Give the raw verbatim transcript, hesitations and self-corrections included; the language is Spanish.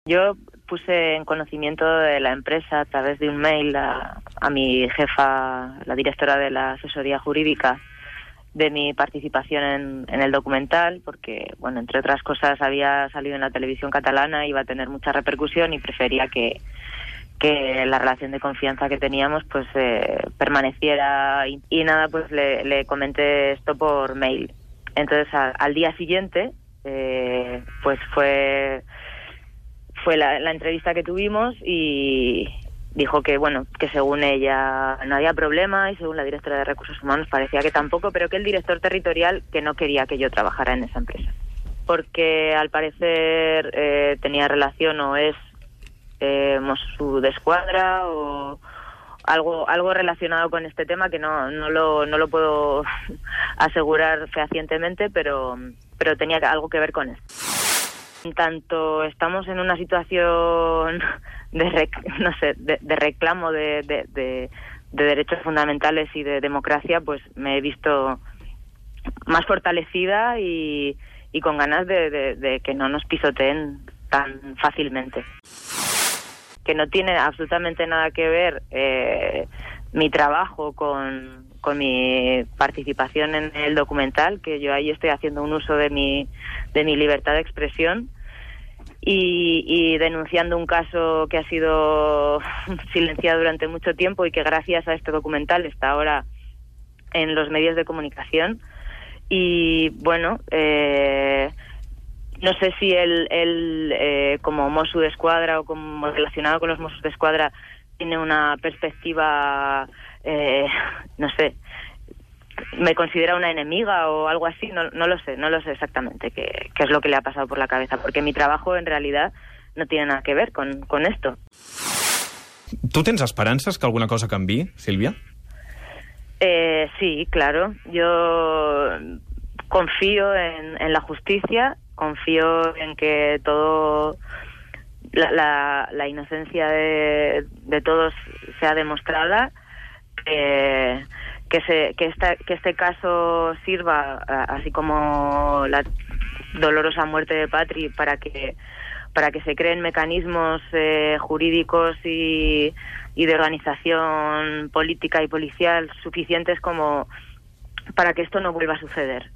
Yo puse en conocimiento de la empresa a través de un mail a, a mi jefa, la directora de la asesoría jurídica, de mi participación en, en el documental, porque, bueno, entre otras cosas había salido en la televisión catalana, iba a tener mucha repercusión y prefería que, que la relación de confianza que teníamos pues eh, permaneciera y, y nada, pues le, le comenté esto por mail. Entonces a, al día siguiente eh, pues fue... Fue la, la entrevista que tuvimos y dijo que, bueno, que según ella no había problema y según la directora de Recursos Humanos parecía que tampoco, pero que el director territorial que no quería que yo trabajara en esa empresa. Porque al parecer eh, tenía relación o es eh, Mossos d'Esquadra o algo algo relacionado con este tema que no no lo no lo puedo asegurar fehacientemente, pero pero tenía algo que ver con esto. Tanto estamos en una situación de rec- no sé de, de reclamo de, de, de, de derechos fundamentales y de democracia, pues me he visto más fortalecida y, y con ganas de, de, de que no nos pisoteen tan fácilmente. Que no tiene absolutamente nada que ver eh, mi trabajo con, con mi participación en el documental, que yo ahí estoy haciendo un uso de mi de mi libertad de expresión y, y denunciando un caso que ha sido silenciado durante mucho tiempo y que gracias a este documental está ahora en los medios de comunicación. Y bueno, eh, no sé si él, él eh, como Mosso d'Esquadra o como relacionado con los Mossos d'Esquadra tiene una perspectiva, eh, no sé, me considera una enemiga o algo así, no, no lo sé, no lo sé exactamente qué, qué es lo que le ha pasado por la cabeza, porque mi trabajo en realidad no tiene nada que ver con, con esto. Tu tens esperances que alguna cosa canviï, Sílvia? Eh, sí, claro. Yo confío en, en la justicia, confío en que todo la, la, la inocencia de, de todos sea demostrada, eh, que se que esta que este caso sirva, así como la dolorosa muerte de Patri, para que para que se creen mecanismos eh, jurídicos y, y de organización política y policial suficientes como para que esto no vuelva a suceder.